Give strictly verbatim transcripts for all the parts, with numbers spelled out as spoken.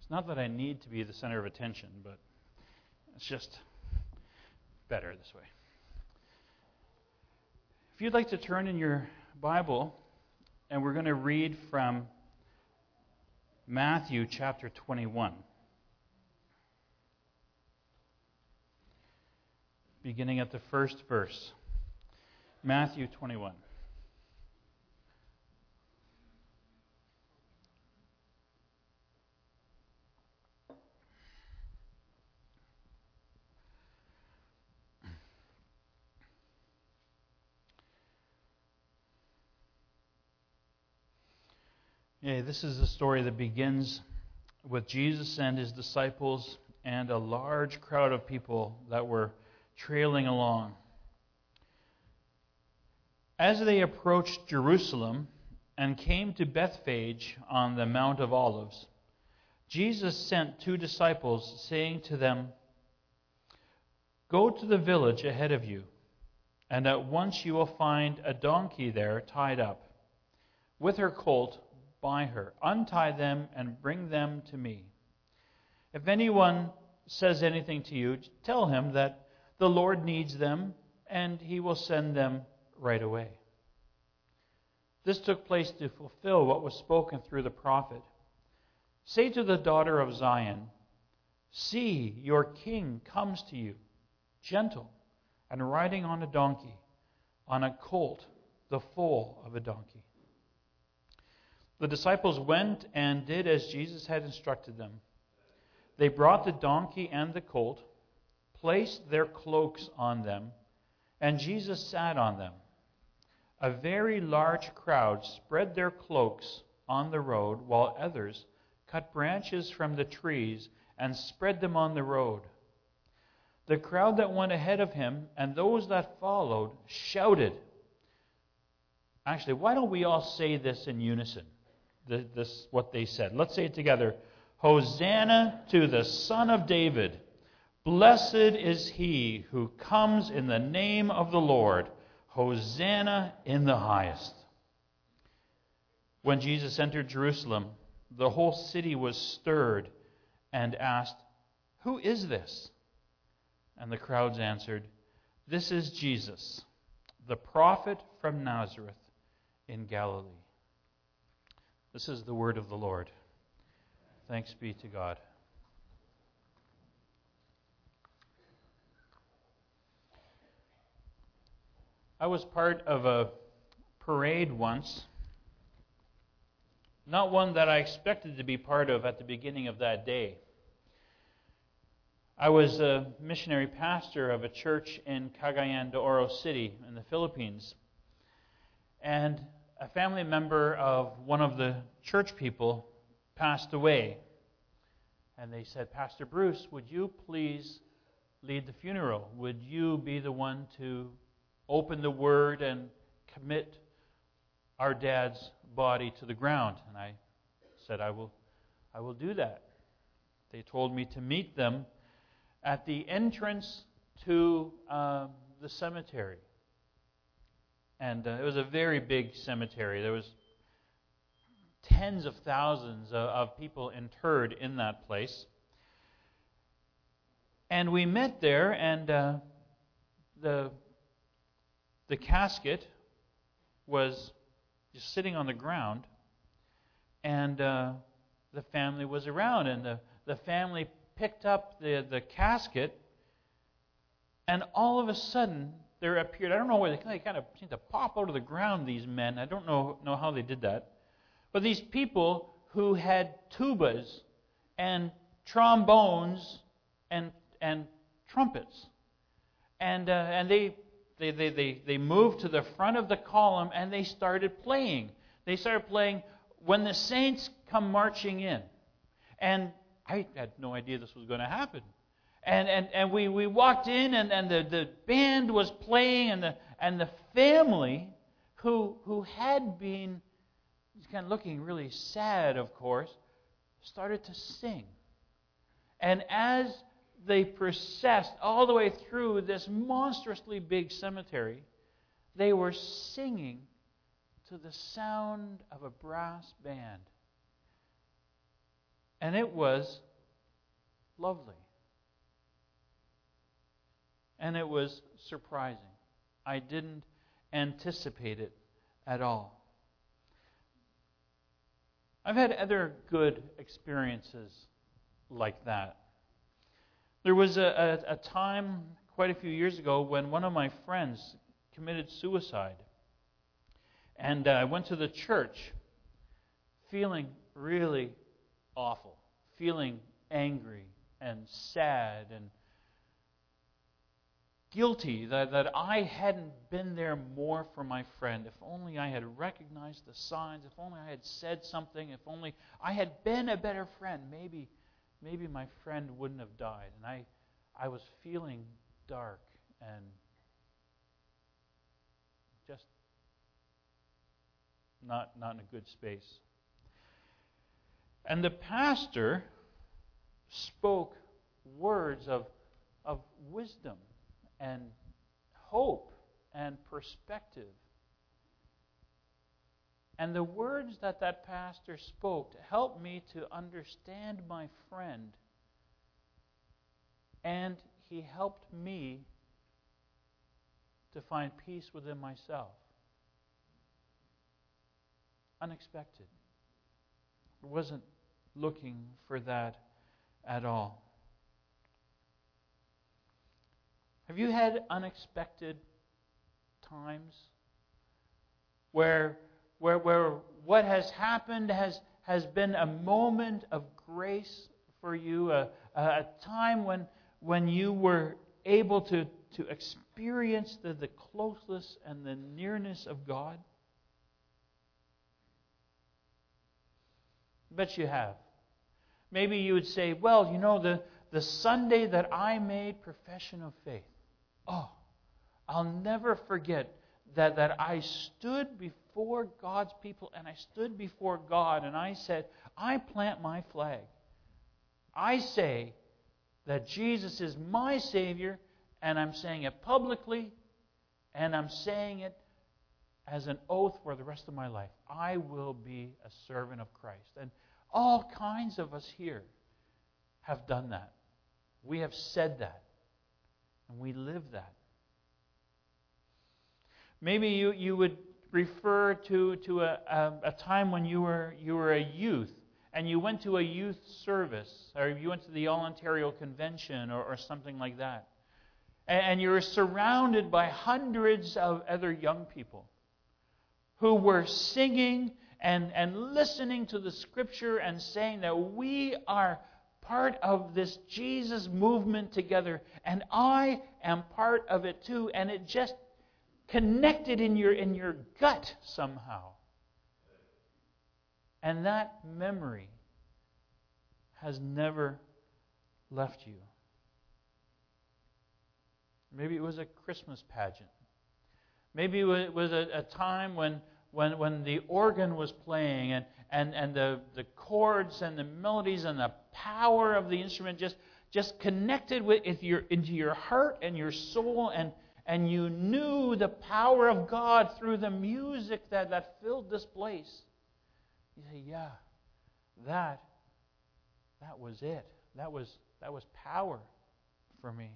It's not that I need to be the center of attention, but it's just better this way. If you'd like to turn in your Bible, and we're going to read from Matthew chapter twenty-one, beginning at the first verse. Matthew twenty-one. Yeah, this is the story that begins with Jesus and his disciples and a large crowd of people that were trailing along. As they approached Jerusalem and came to Bethphage on the Mount of Olives, Jesus sent two disciples, saying to them, "Go to the village ahead of you, and at once you will find a donkey there tied up, with her colt by her. Untie them and bring them to me. If anyone says anything to you, tell him that the Lord needs them, and he will send them right away." This took place to fulfill what was spoken through the prophet. "Say to the daughter of Zion, see, your king comes to you, gentle and riding on a donkey, on a colt, the foal of a donkey." The disciples went and did as Jesus had instructed them. They brought the donkey and the colt, placed their cloaks on them, and Jesus sat on them. A very large crowd spread their cloaks on the road, while others cut branches from the trees and spread them on the road. The crowd that went ahead of him and those that followed shouted. Actually, why don't we all say this in unison? This what they said. Let's say it together. "Hosanna to the Son of David. Blessed is he who comes in the name of the Lord. Hosanna in the highest." When Jesus entered Jerusalem, the whole city was stirred and asked, "Who is this?" And the crowds answered, "This is Jesus, the prophet from Nazareth in Galilee." This is the word of the Lord. Thanks be to God. I was part of a parade once, not one that I expected to be part of at the beginning of that day. I was a missionary pastor of a church in Cagayan de Oro City in the Philippines, and a family member of one of the church people passed away. And they said, "Pastor Bruce, would you please lead the funeral? Would you be the one to open the word and commit our dad's body to the ground?" And I said, I will, I will do that. They told me to meet them at the entrance to um, the cemetery. And uh, it was a very big cemetery. There was tens of thousands of, of people interred in that place. And we met there, and uh, the the casket was just sitting on the ground, and uh, the family was around, and the, the family picked up the, the casket, and all of a sudden there appeared, I don't know where they, they kind of seemed to pop out of the ground, these men. I don't know, know how they did that. But these people who had tubas and trombones and and trumpets. And uh, and they, they, they, they, they moved to the front of the column and they started playing. They started playing "When the Saints Come Marching In." And I had no idea this was going to happen. And and, and we, we walked in, and, and the, the band was playing, and the and the family who who had been kind of looking really sad, of course, started to sing. And as they processed all the way through this monstrously big cemetery, they were singing to the sound of a brass band. And it was lovely. And it was surprising. I didn't anticipate it at all. I've had other good experiences like that. There was a, a, a time quite a few years ago when one of my friends committed suicide. And uh, I went to the church feeling really awful, feeling angry and sad and guilty that, that I hadn't been there more for my friend. If only I had recognized the signs, if only I had said something, if only I had been a better friend, maybe maybe my friend wouldn't have died. And I, I was feeling dark and just not, not in a good space. And the pastor spoke words of, of wisdom and hope and perspective. And the words that that pastor spoke helped me to understand my friend. And he helped me to find peace within myself. Unexpected. I wasn't looking for that at all. Have you had unexpected times where where where what has happened has has been a moment of grace for you, a, a time when when you were able to, to experience the, the closeness and the nearness of God? I bet you have. Maybe you would say, well, you know, the, the Sunday that I made profession of faith, oh, I'll never forget that, that I stood before God's people and I stood before God and I said, I plant my flag. I say that Jesus is my Savior, and I'm saying it publicly, and I'm saying it as an oath for the rest of my life. I will be a servant of Christ. And all kinds of us here have done that. We have said that, and we live that. Maybe you, you would refer to, to a, a, a time when you were you were a youth, and you went to a youth service, or you went to the All-Ontario Convention, or, or something like that. And, and you were surrounded by hundreds of other young people who were singing and, and listening to the Scripture and saying that we are part of this Jesus movement together, and I am part of it too. And it just connected in your in your gut somehow. And that memory has never left you. Maybe it was a Christmas pageant. Maybe it was a, a time when, when, when the organ was playing and, and, and the, the chords and the melodies and the power of the instrument just, just connected with your, into your heart and your soul, and, and you knew the power of God through the music that, that filled this place. You say, yeah, that, that was it. That was, that was power for me.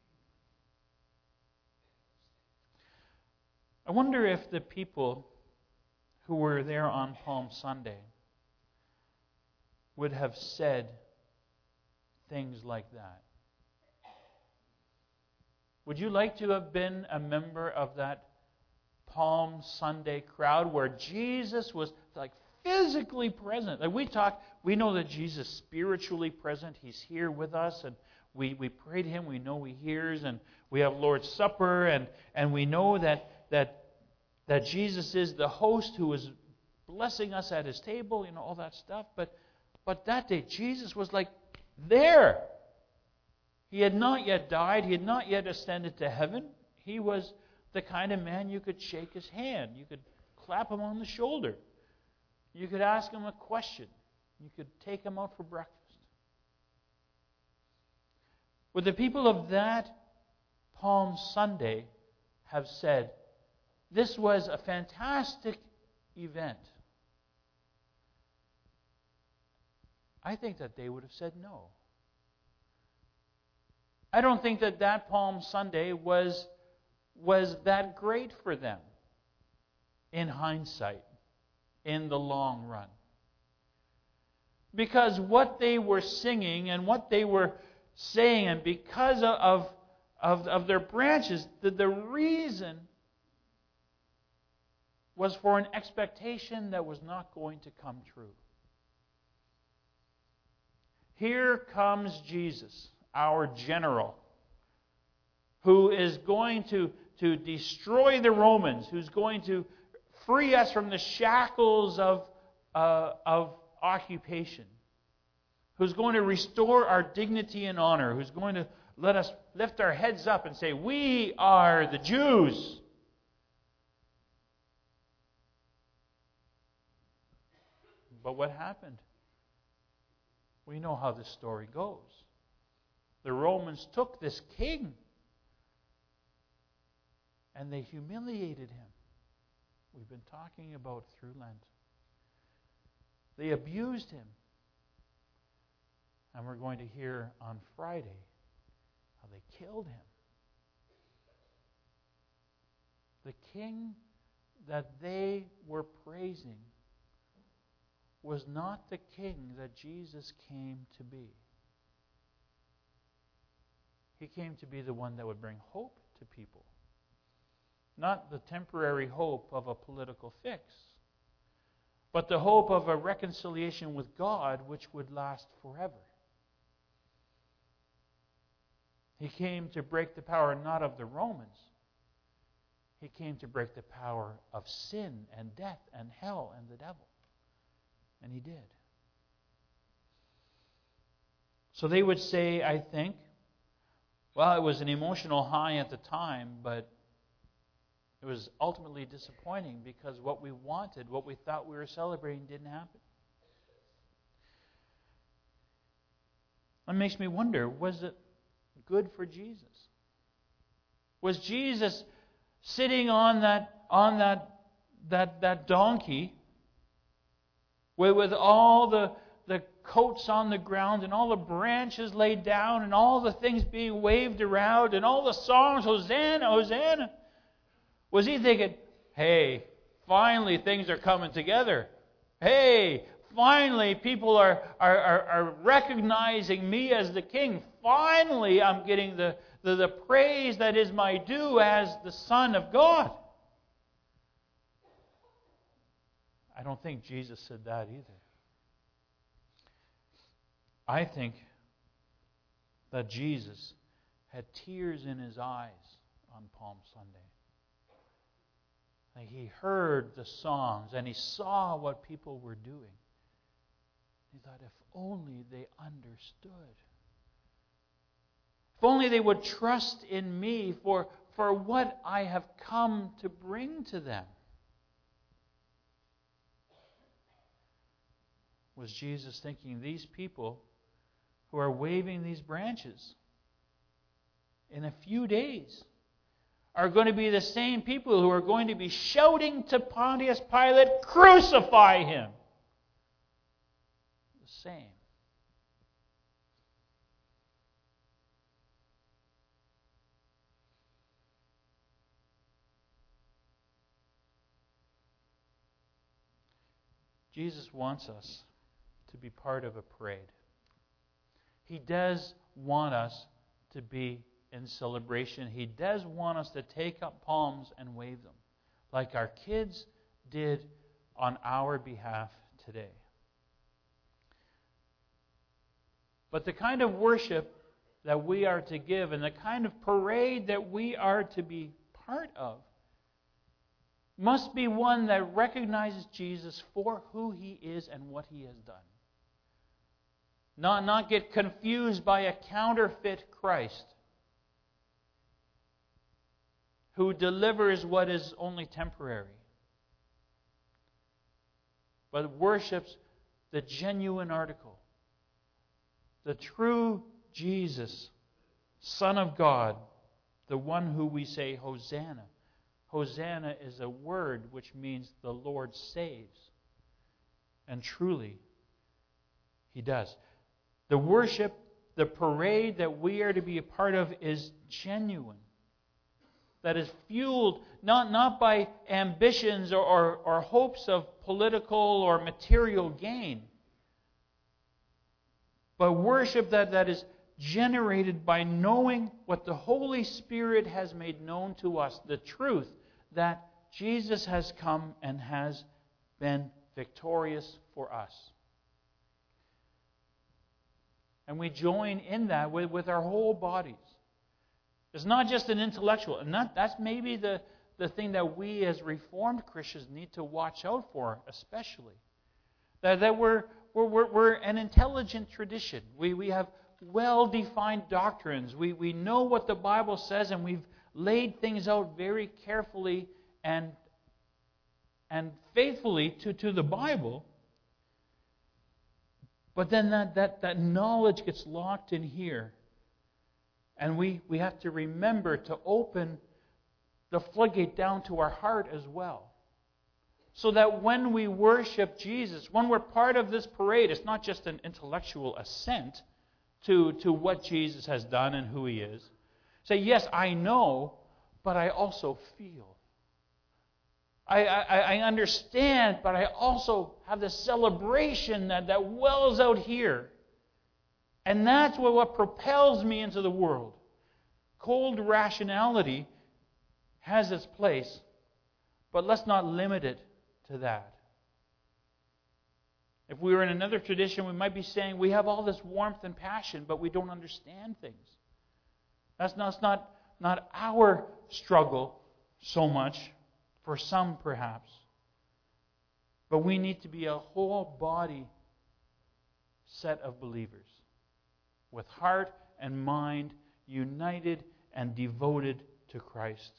I wonder if the people who were there on Palm Sunday would have said things like that. Would you like to have been a member of that Palm Sunday crowd where Jesus was like physically present? Like we talk, we know that Jesus is spiritually present. He's here with us, and we, we pray to Him. We know He hears, and we have Lord's Supper, and, and we know that that that Jesus is the host who is blessing us at His table, you know, all that stuff. But but that day, Jesus was like there. He had not yet died. He had not yet ascended to heaven. He was the kind of man you could shake his hand. You could clap him on the shoulder. You could ask him a question. You could take him out for breakfast. Would the people of that Palm Sunday have said, this was a fantastic event? I think that they would have said no. I don't think that that Palm Sunday was, was that great for them in hindsight, in the long run. Because what they were singing and what they were saying, and because of, of, of their branches, the, the reason was for an expectation that was not going to come true. Here comes Jesus, our general, who is going to, to destroy the Romans, who's going to free us from the shackles of, uh, of occupation, who's going to restore our dignity and honor, who's going to let us lift our heads up and say, we are the Jews. But what happened? We know how this story goes. The Romans took this king and they humiliated him. We've been talking about through Lent. They abused him. And we're going to hear on Friday how they killed him. The king that they were praising was not the king that Jesus came to be. He came to be the one that would bring hope to people. Not the temporary hope of a political fix, but the hope of a reconciliation with God which would last forever. He came to break the power not of the Romans. He came to break the power of sin and death and hell and the devil. And He did. So they would say, I think, well, it was an emotional high at the time, but it was ultimately disappointing because what we wanted, what we thought we were celebrating, didn't happen. It makes me wonder, was it good for Jesus? Was Jesus sitting on that on that that that donkey with, with all the the coats on the ground and all the branches laid down and all the things being waved around and all the songs, Hosanna, Hosanna? Was He thinking, hey, finally things are coming together. Hey, finally people are, are, are, are recognizing me as the king. Finally I'm getting the, the, the praise that is my due as the Son of God. I don't think Jesus said that either. I think that Jesus had tears in His eyes on Palm Sunday. And He heard the songs and He saw what people were doing. He thought, if only they understood. If only they would trust in me for, for what I have come to bring to them. Was Jesus thinking, these people who are waving these branches in a few days are going to be the same people who are going to be shouting to Pontius Pilate, crucify Him? The same. Jesus wants us to be part of a parade. He does want us to be in celebration. He does want us to take up palms and wave them, like our kids did on our behalf today. But the kind of worship that we are to give and the kind of parade that we are to be part of must be one that recognizes Jesus for who He is and what He has done. Not, not get confused by a counterfeit Christ who delivers what is only temporary, but worships the genuine article, the true Jesus, Son of God, the one who we say, Hosanna. Hosanna is a word which means the Lord saves. And truly, He does. The worship, the parade that we are to be a part of is genuine. That is fueled not, not by ambitions or, or, or hopes of political or material gain, but worship that, that is generated by knowing what the Holy Spirit has made known to us, the truth that Jesus has come and has been victorious for us. And we join in that with, with our whole bodies. It's not just an intellectual, and that, that's maybe the, the thing that we as Reformed Christians need to watch out for, especially. That, that we're, we're, we're, we're an intelligent tradition. We, we have well-defined doctrines. We, we know what the Bible says, and we've laid things out very carefully and, and faithfully to, to the Bible. But then that, that, that knowledge gets locked in here. And we, we have to remember to open the floodgate down to our heart as well. So that when we worship Jesus, when we're part of this parade, it's not just an intellectual assent to, to what Jesus has done and who He is. Say, yes, I know, but I also feel. I, I, I understand, but I also have this celebration that, that wells out here. And that's what, what propels me into the world. Cold rationality has its place, but let's not limit it to that. If we were in another tradition, we might be saying we have all this warmth and passion, but we don't understand things. That's not, that's not, not our struggle so much, for some perhaps. But we need to be a whole body set of believers, with heart and mind united and devoted to Christ.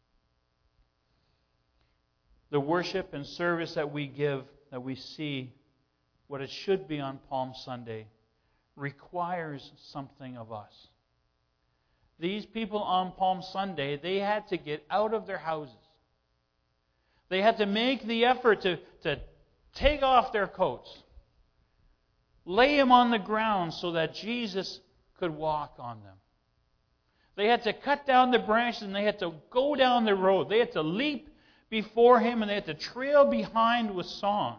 The worship and service that we give, that we see what it should be on Palm Sunday, requires something of us. These people on Palm Sunday, they had to get out of their houses. They had to make the effort to, to take off their coats, lay them on the ground so that Jesus could walk on them. They had to cut down the branches and they had to go down the road. They had to leap before Him and they had to trail behind with song.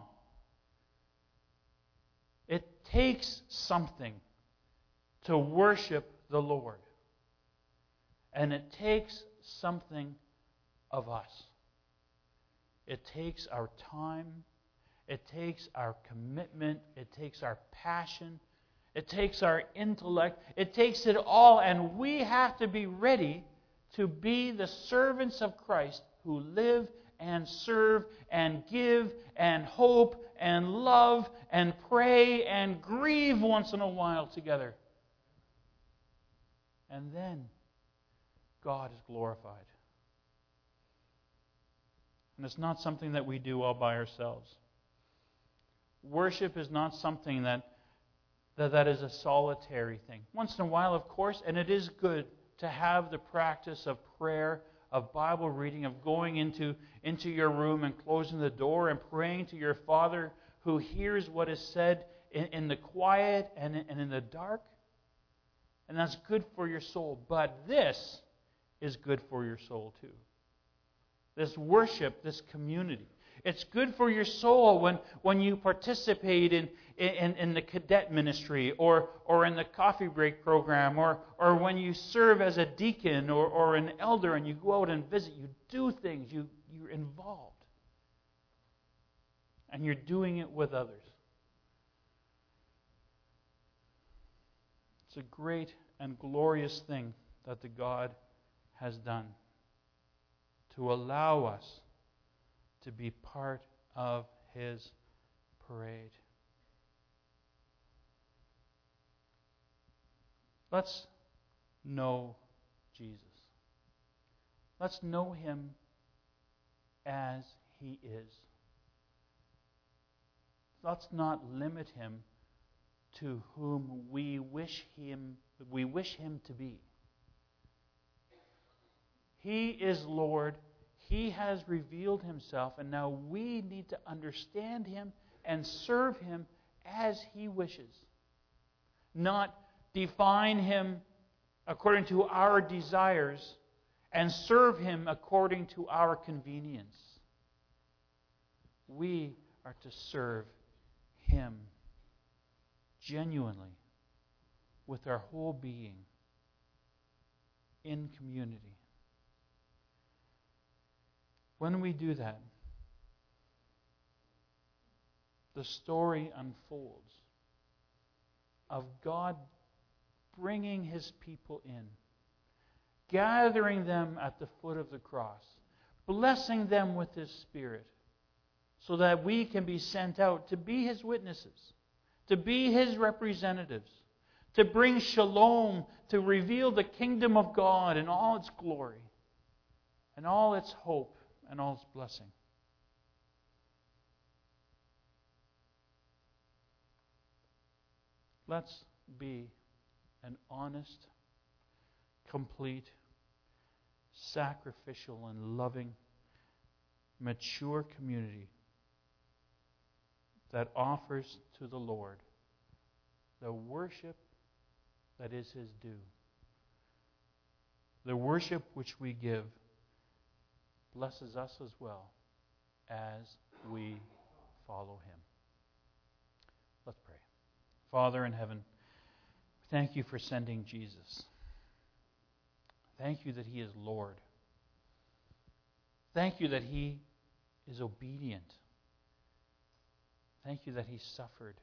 It takes something to worship the Lord. And it takes something of us. It takes our time. It takes our commitment. It takes our passion. It takes our intellect. It takes it all. And we have to be ready to be the servants of Christ who live and serve and give and hope and love and pray and grieve once in a while together. And then God is glorified. And it's not something that we do all by ourselves. Worship is not something that, that that is a solitary thing. Once in a while, of course, and it is good to have the practice of prayer, of Bible reading, of going into, into your room and closing the door and praying to your Father who hears what is said in, in the quiet and, and in the dark. And that's good for your soul. But this is good for your soul too. This worship, this community. It's good for your soul when, when you participate in, in, in the cadet ministry or, or in the coffee break program or, or when you serve as a deacon or, or an elder and you go out and visit. You do things. You, you're involved. And you're doing it with others. It's a great and glorious thing that the God has done to allow us to be part of His parade. Let's know Jesus. Let's know Him as He is. Let's not limit Him to whom we wish Him, we wish Him to be. He is Lord. He has revealed Himself, and now we need to understand Him and serve Him as He wishes. not define Him according to our desires and serve Him according to our convenience. We are to serve Him genuinely with our whole being in community. When we do that, the story unfolds of God bringing His people in, gathering them at the foot of the cross, blessing them with His Spirit, so that we can be sent out to be His witnesses, to be His representatives, to bring shalom, to reveal the kingdom of God in all its glory, and all its hope, and all its blessing. Let's be an honest, complete, sacrificial, and loving, mature community that offers to the Lord the worship that is His due. The worship which we give blesses us as well as we follow Him. Let's pray. Father in heaven, thank You for sending Jesus. Thank You that He is Lord. Thank You that He is obedient. Thank You that He suffered.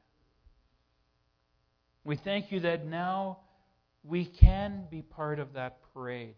We thank You that now we can be part of that parade.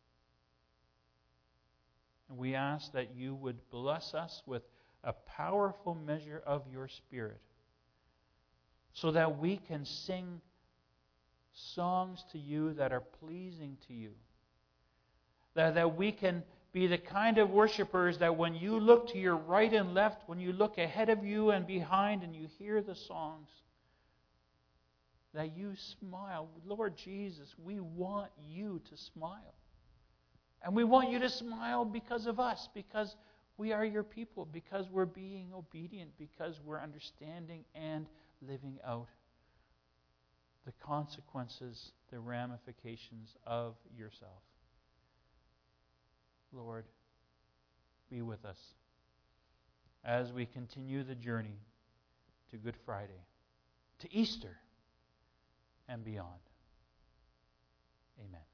And we ask that You would bless us with a powerful measure of Your Spirit, so that we can sing songs to You that are pleasing to You. That, that we can be the kind of worshipers that when You look to your right and left, when You look ahead of You and behind and You hear the songs, that You smile. Lord Jesus, we want You to smile. And we want You to smile because of us, because we are Your people, because we're being obedient, because we're understanding and living out the consequences, the ramifications of Yourself. Lord, be with us as we continue the journey to Good Friday, to Easter, and beyond. Amen.